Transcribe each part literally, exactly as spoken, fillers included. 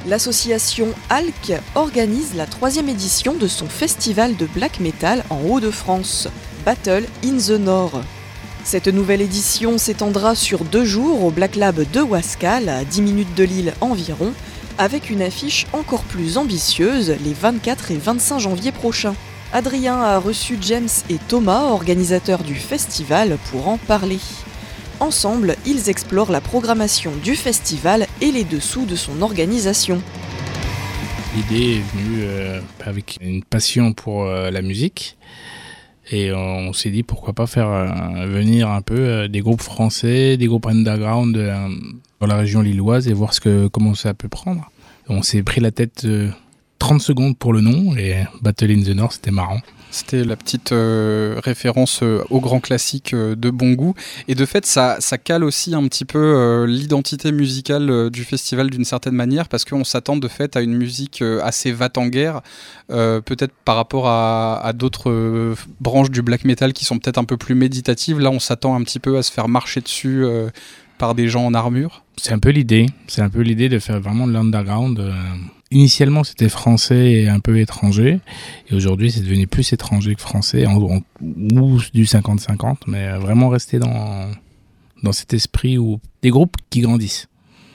L'association Alk organise la troisième édition de son festival de black metal en Hauts-de-France, Battle in the North. Cette nouvelle édition s'étendra sur deux jours au Black Lab de Wascal, à dix minutes de Lille environ, avec une affiche encore plus ambitieuse les vingt-quatre et vingt-cinq janvier prochains. Adrien a reçu James et Thomas, organisateurs du festival, pour en parler. Ensemble, ils explorent la programmation du festival et les dessous de son organisation. L'idée est venue euh, avec une passion pour euh, la musique et on, on s'est dit pourquoi pas faire euh, venir un peu euh, des groupes français, des groupes underground euh, dans la région lilloise et voir ce que, comment ça peut prendre. On s'est pris la tête euh, trente secondes pour le nom et Battle in the North, c'était marrant. C'était la petite euh, référence euh, au grand classique euh, de bon goût. Et de fait, ça, ça cale aussi un petit peu euh, l'identité musicale euh, du festival d'une certaine manière, parce qu'on s'attend de fait à une musique euh, assez va-t-en-guerre, euh, peut-être par rapport à, à d'autres euh, branches du black metal qui sont peut-être un peu plus méditatives. Là, on s'attend un petit peu à se faire marcher dessus euh, par des gens en armure. C'est un peu l'idée. C'est un peu l'idée de faire vraiment de l'underground. Euh... Initialement, c'était français et un peu étranger. Et aujourd'hui, c'est devenu plus étranger que français, en, en, ou du cinquante cinquante, mais vraiment rester dans, dans cet esprit où des groupes qui grandissent.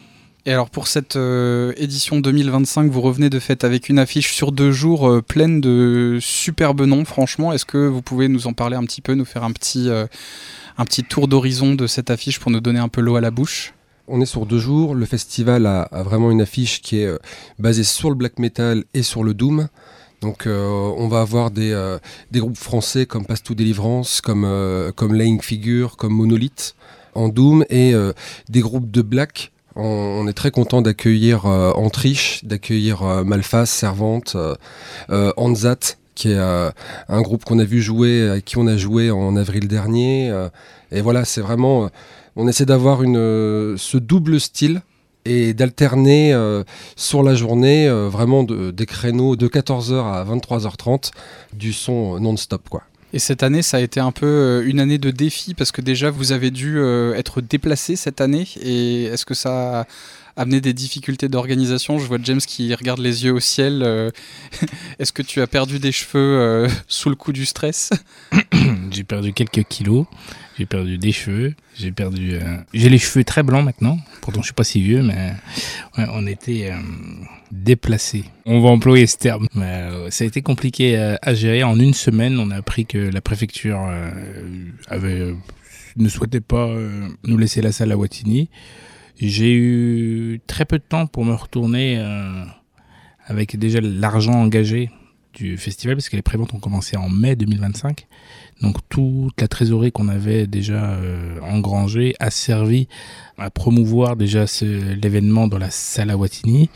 Et alors, pour cette euh, édition deux mille vingt-cinq, vous revenez de fait avec une affiche sur deux jours euh, pleine de superbes noms, franchement. Est-ce que vous pouvez nous en parler un petit peu, nous faire un petit, euh, un petit tour d'horizon de cette affiche pour nous donner un peu l'eau à la bouche ? On est sur deux jours, le festival a, a vraiment une affiche qui est euh, basée sur le black metal et sur le doom. Donc euh, on va avoir des, euh, des groupes français comme Path to Deliverance, comme, euh, comme Laying Figure, comme Monolith en doom, et euh, des groupes de black. On, on est très content d'accueillir euh, Antriche, d'accueillir euh, Malphas, Servante, euh, euh, Anzat, qui est euh, un groupe qu'on a vu jouer, avec qui on a joué en avril dernier. Euh, et voilà, c'est vraiment... Euh, On essaie d'avoir une, euh, ce double style et d'alterner euh, sur la journée euh, vraiment de, des créneaux de quatorze heures à vingt-trois heures trente du son non-stop, quoi. Et cette année, ça a été un peu une année de défi parce que déjà, vous avez dû euh, être déplacé cette année. Et est-ce que ça a amené des difficultés d'organisation ? Je vois James qui regarde les yeux au ciel. Euh, est-ce que tu as perdu des cheveux euh, sous le coup du stress ? J'ai perdu quelques kilos. J'ai perdu des cheveux, j'ai perdu... Euh... J'ai les cheveux très blancs maintenant, pourtant je suis pas si vieux, mais ouais, on était euh, déplacés. On va employer ce terme. Mais, euh, ça a été compliqué euh, à gérer. En une semaine, on a appris que la préfecture euh, avait, euh, ne souhaitait pas euh, nous laisser la salle à Wattignies. J'ai eu très peu de temps pour me retourner euh, avec déjà l'argent engagé du festival, parce que les préventes ont commencé en mai deux mille vingt-cinq. Donc toute la trésorerie qu'on avait déjà euh, engrangée a servi à promouvoir déjà ce, l'événement dans la salle à Wattignies,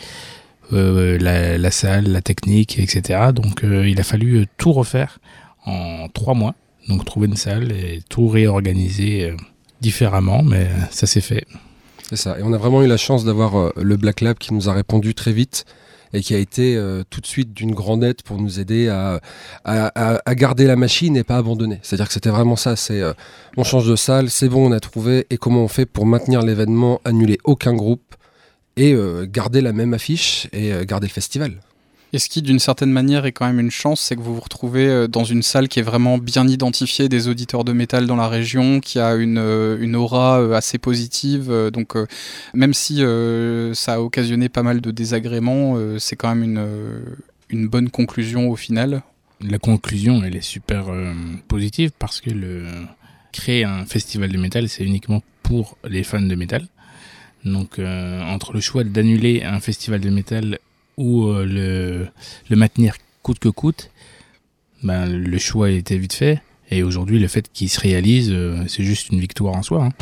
euh, la, la salle, la technique, et cetera. Donc euh, il a fallu tout refaire en trois mois. Donc trouver une salle et tout réorganiser euh, différemment, mais ça s'est fait. C'est ça. Et on a vraiment eu la chance d'avoir euh, le Black Lab qui nous a répondu très vite et qui a été euh, tout de suite d'une grande aide pour nous aider à, à, à, à garder la machine et pas abandonner. C'est-à-dire que c'était vraiment ça, c'est euh, on change de salle, c'est bon, on a trouvé, et comment on fait pour maintenir l'événement, annuler aucun groupe et euh, garder la même affiche et euh, garder le festival. Et ce qui, d'une certaine manière, est quand même une chance, c'est que vous vous retrouvez dans une salle qui est vraiment bien identifiée des auditeurs de métal dans la région, qui a une, une aura assez positive. Donc, même si euh, ça a occasionné pas mal de désagréments, euh, c'est quand même une, une bonne conclusion au final. La conclusion, elle est super euh, positive parce que le, créer un festival de métal, c'est uniquement pour les fans de métal. Donc, euh, entre le choix d'annuler un festival de métal ou euh, le, le maintenir coûte que coûte, ben, le choix était vite fait. Et aujourd'hui, le fait qu'il se réalise, euh, c'est juste une victoire en soi. Hein.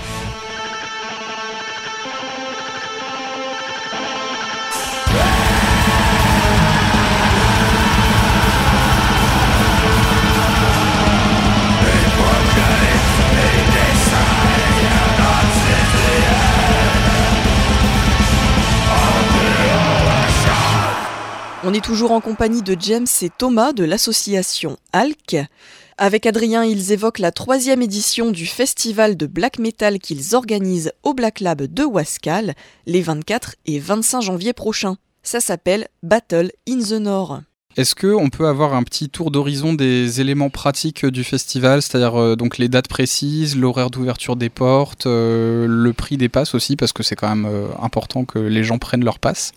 On est toujours en compagnie de James et Thomas de l'association Alk. Avec Adrien, ils évoquent la troisième édition du festival de black metal qu'ils organisent au Black Lab de Wascal les vingt-quatre et vingt-cinq janvier prochains. Ça s'appelle Battle in the North. Est-ce qu'on peut avoir un petit tour d'horizon des éléments pratiques du festival, c'est-à-dire euh, donc les dates précises, l'horaire d'ouverture des portes, euh, le prix des passes aussi, parce que c'est quand même euh, important que les gens prennent leurs passes.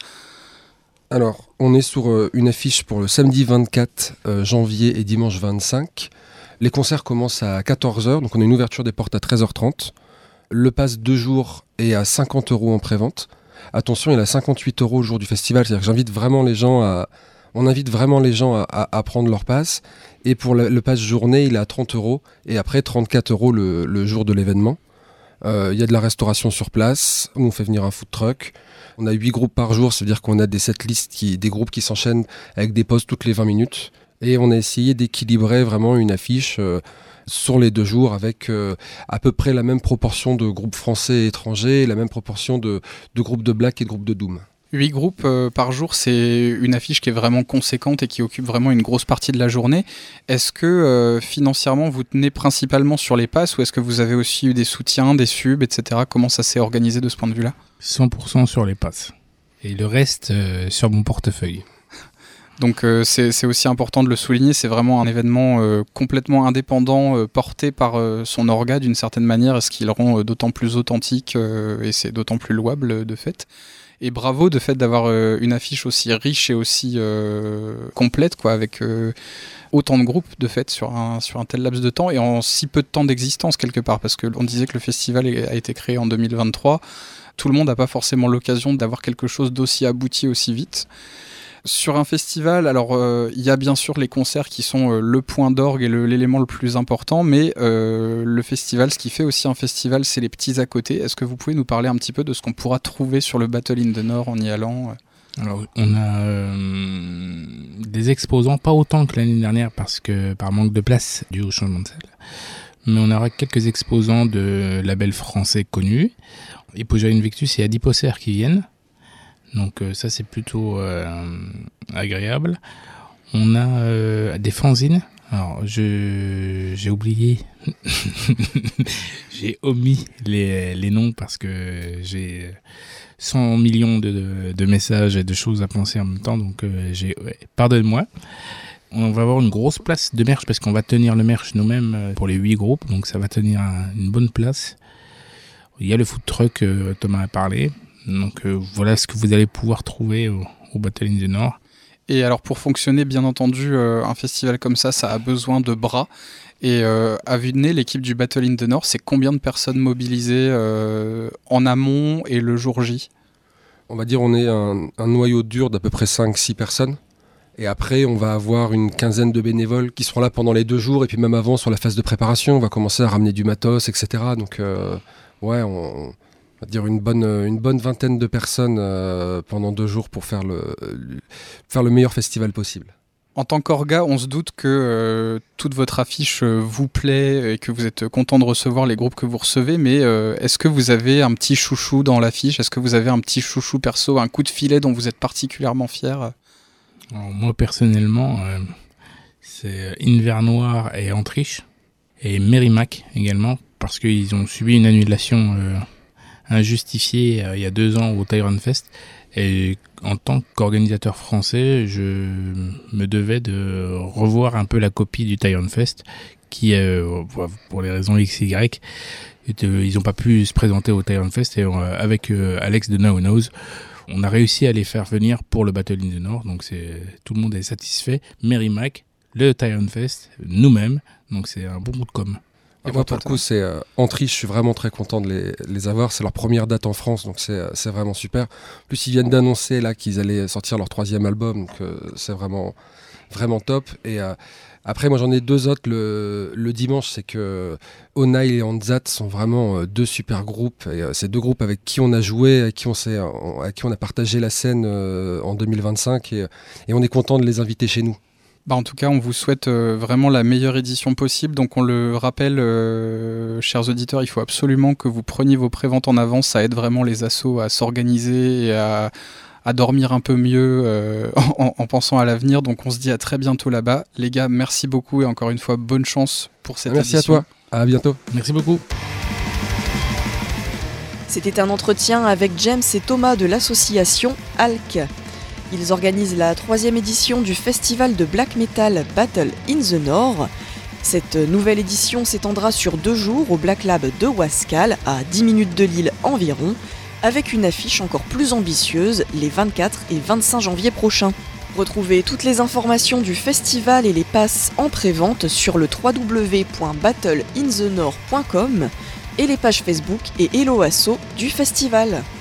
Alors, on est sur euh, une affiche pour le samedi vingt-quatre euh, janvier et dimanche vingt-cinq. Les concerts commencent à quatorze heures, donc on a une ouverture des portes à treize heures trente. Le pass deux jours est à cinquante euros en pré-vente. Attention, il est à cinquante-huit euros le jour du festival, c'est-à-dire que j'invite vraiment les gens à... On invite vraiment les gens à, à, à prendre leur pass. Et pour le, le pass journée, il est à trente euros. Et après, trente-quatre euros le, le jour de l'événement. Il euh, y a de la restauration sur place. On fait venir un food truck. On a huit groupes par jour. C'est-à-dire qu'on a des setlists, qui, des groupes qui s'enchaînent avec des pauses toutes les vingt minutes. Et on a essayé d'équilibrer vraiment une affiche euh, sur les deux jours avec euh, à peu près la même proportion de groupes français et étrangers et la même proportion de, de groupes de black et de groupes de doom. huit groupes euh, par jour, c'est une affiche qui est vraiment conséquente et qui occupe vraiment une grosse partie de la journée. Est-ce que euh, financièrement, vous tenez principalement sur les passes ou est-ce que vous avez aussi eu des soutiens, des subs, et cetera. Comment ça s'est organisé de ce point de vue-là ? cent pour cent sur les passes. Et le reste euh, sur mon portefeuille. Donc euh, c'est, c'est aussi important de le souligner, c'est vraiment un événement euh, complètement indépendant, euh, porté par euh, son orga d'une certaine manière, ce qui le rend euh, d'autant plus authentique euh, et c'est d'autant plus louable euh, de fait. Et bravo de fait d'avoir euh, une affiche aussi riche et aussi euh, complète, quoi, avec euh, autant de groupes de fait sur un, sur un tel laps de temps et en si peu de temps d'existence quelque part, parce qu'on disait que le festival a été créé en deux mille vingt-trois, tout le monde n'a pas forcément l'occasion d'avoir quelque chose d'aussi abouti aussi vite. Sur un festival, alors il euh, y a bien sûr les concerts qui sont euh, le point d'orgue et le, l'élément le plus important, mais euh, le festival, ce qui fait aussi un festival, c'est les petits à côté. Est-ce que vous pouvez nous parler un petit peu de ce qu'on pourra trouver sur le Battle in the North en y allant ? Alors, on a euh, des exposants, pas autant que l'année dernière, parce que par manque de place dû au changement de salle. Mais on aura quelques exposants de labels français connus. Hypogea Invictus et Adiposer qui viennent. Donc euh, ça c'est plutôt euh, agréable. On a euh, des fanzines. Alors je j'ai oublié, j'ai omis les, les noms parce que j'ai cent millions de, de, de messages et de choses à penser en même temps. Donc euh, j'ai ouais, pardonne-moi. On va avoir une grosse place de merch parce qu'on va tenir le merch nous-mêmes pour les huit groupes. Donc ça va tenir une bonne place. Il y a le food truck, euh, Thomas a parlé. Donc euh, voilà ce que vous allez pouvoir trouver au, au Battle in the North. Et alors pour fonctionner, bien entendu, euh, un festival comme ça, ça a besoin de bras. Et euh, à vue de nez, l'équipe du Battle in the North, c'est combien de personnes mobilisées euh, en amont et le jour J ? On va dire on est un, un noyau dur d'à peu près cinq six personnes. Et après, on va avoir une quinzaine de bénévoles qui seront là pendant les deux jours. Et puis même avant, sur la phase de préparation, on va commencer à ramener du matos, et cetera. Donc euh, ouais, on... on va dire une bonne, une bonne vingtaine de personnes euh, pendant deux jours pour faire le, faire le meilleur festival possible. En tant qu'orga, on se doute que euh, toute votre affiche euh, vous plaît et que vous êtes content de recevoir les groupes que vous recevez, mais euh, est-ce que vous avez un petit chouchou dans l'affiche ? Est-ce que vous avez un petit chouchou perso, un coup de filet dont vous êtes particulièrement fier ? Alors, moi personnellement, euh, c'est Invernoir et Antriche, et Merrimack également, parce qu'ils ont subi une annulation euh, injustifiée euh, il y a deux ans au Tyrone Fest. Et en tant qu'organisateur français, je me devais de revoir un peu la copie du Tyrone Fest, qui, euh, pour les raisons X Y, ils n'ont pas pu se présenter au Tyrone Fest. Et euh, avec euh, Alex de Now Knows, on a réussi à les faire venir pour le Battle in the North. Donc c'est, tout le monde est satisfait. Merrimack, le Tyrone Fest, nous-mêmes. Donc c'est un bon coup de com'. Et moi, pour le coup, c'est euh, Antri, je suis vraiment très content de les, les avoir. C'est leur première date en France, donc c'est, c'est vraiment super. En plus, ils viennent d'annoncer là qu'ils allaient sortir leur troisième album, donc euh, c'est vraiment, vraiment top. Et euh, après, moi, j'en ai deux autres le, le dimanche. C'est que Onail et Anzat sont vraiment euh, deux super groupes. Et euh, c'est deux groupes avec qui on a joué, avec qui on, s'est, euh, avec qui on a partagé la scène euh, en deux mille vingt-cinq. Et, et on est content de les inviter chez nous. Bah en tout cas, on vous souhaite euh, vraiment la meilleure édition possible. Donc on le rappelle, euh, chers auditeurs, il faut absolument que vous preniez vos préventes en avance. Ça aide vraiment les assos à s'organiser et à, à dormir un peu mieux euh, en, en pensant à l'avenir. Donc on se dit à très bientôt là-bas. Les gars, merci beaucoup et encore une fois, bonne chance pour cette merci édition. Merci à toi, à bientôt. Merci beaucoup. C'était un entretien avec James et Thomas de l'association A L C. Ils organisent la troisième édition du festival de black metal Battle in the North. Cette nouvelle édition s'étendra sur deux jours au Black Lab de Wascal, à dix minutes de Lille environ, avec une affiche encore plus ambitieuse les vingt-quatre et vingt-cinq janvier prochains. Retrouvez toutes les informations du festival et les passes en pré-vente sur le w w w point battle in the north point com et les pages Facebook et Hello Asso du festival.